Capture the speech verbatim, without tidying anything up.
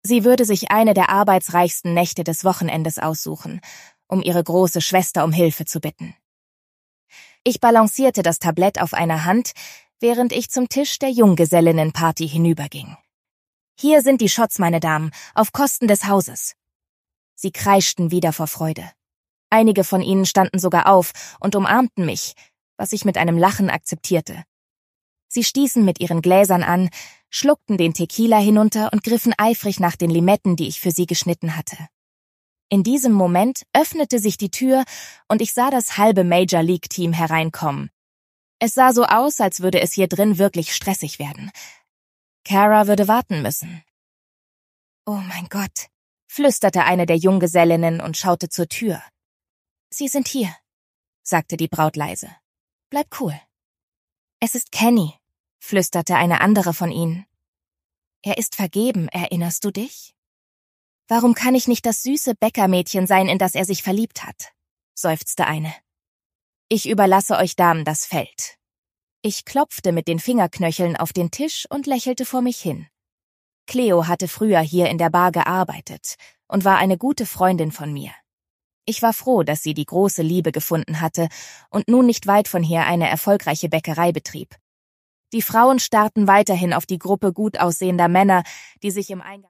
Sie würde sich eine der arbeitsreichsten Nächte des Wochenendes aussuchen, um ihre große Schwester um Hilfe zu bitten. Ich balancierte das Tablett auf einer Hand, während ich zum Tisch der Junggesellinnenparty hinüberging. »Hier sind die Shots, meine Damen, auf Kosten des Hauses.« Sie kreischten wieder vor Freude. Einige von ihnen standen sogar auf und umarmten mich, was ich mit einem Lachen akzeptierte. Sie stießen mit ihren Gläsern an, schluckten den Tequila hinunter und griffen eifrig nach den Limetten, die ich für sie geschnitten hatte. In diesem Moment öffnete sich die Tür und ich sah das halbe Major League Team hereinkommen. Es sah so aus, als würde es hier drin wirklich stressig werden. Kara würde warten müssen. »Oh mein Gott«, flüsterte eine der Junggesellinnen und schaute zur Tür. »Sie sind hier«, sagte die Braut leise. »Bleib cool.« »Es ist Kenny«, flüsterte eine andere von ihnen. »Er ist vergeben, erinnerst du dich?« »Warum kann ich nicht das süße Bäckermädchen sein, in das er sich verliebt hat?«, seufzte eine. »Ich überlasse euch Damen das Feld.« Ich klopfte mit den Fingerknöcheln auf den Tisch und lächelte vor mich hin. Cleo hatte früher hier in der Bar gearbeitet und war eine gute Freundin von mir. Ich war froh, dass sie die große Liebe gefunden hatte und nun nicht weit von hier eine erfolgreiche Bäckerei betrieb. Die Frauen starrten weiterhin auf die Gruppe gut aussehender Männer, die sich im Eingang